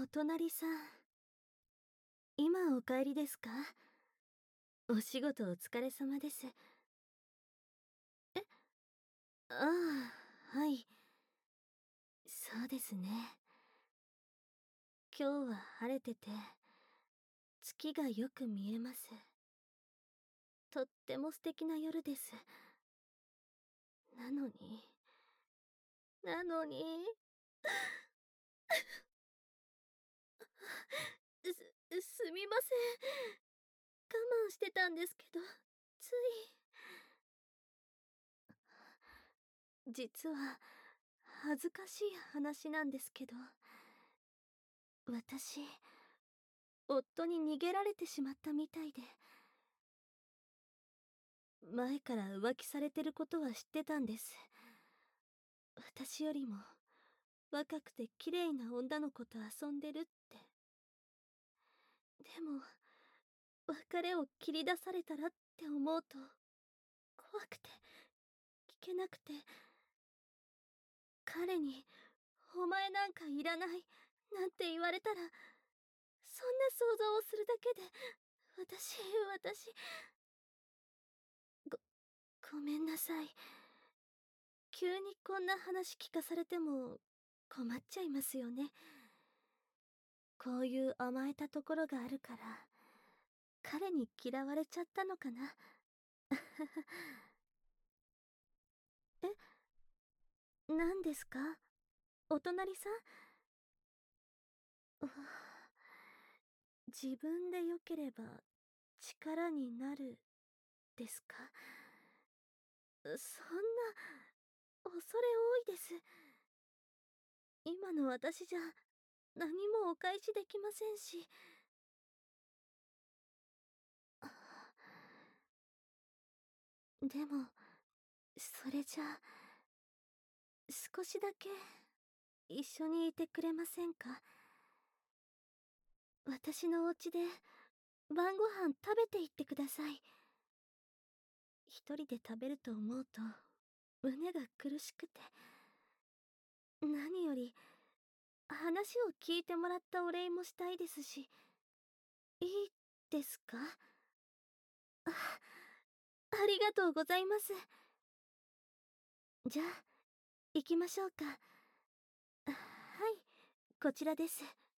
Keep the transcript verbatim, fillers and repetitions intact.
隣さん、今お帰りですか？お仕事お疲れ様です。え、ああ、はい。そうですね。今日は晴れてて、月がよく見えます。とっても素敵な夜です。なのに、なのに、す、すみません。我慢してたんですけど、つい。実は、恥ずかしい話なんですけど、私、夫に逃げられてしまったみたいで、前から浮気されてることは知ってたんです。私よりも若くて綺麗な女の子と遊んでるって。でも、別れを切り出されたらって思うと、怖くて、聞けなくて、彼に、お前なんかいらない、なんて言われたら、そんな想像をするだけで、私、私、ご、ごめんなさい。急にこんな話聞かされても困っちゃいますよね。こういう甘えたところがあるから、彼に嫌われちゃったのかな。え、何ですか？お隣さん？うわ、自分で良ければ力になるですか？そんな、恐れ多いです。今の私じゃ何もお返しできませんし。でも、それじゃあ、少しだけ一緒にいてくれませんか？私のお家で晩ご飯食べていってください。一人で食べると思うと胸が苦しくて、何より話を聞いてもらったお礼もしたいですし。いいですか？あ、ありがとうございます。じゃあ、行きましょうか。はい、こちらです。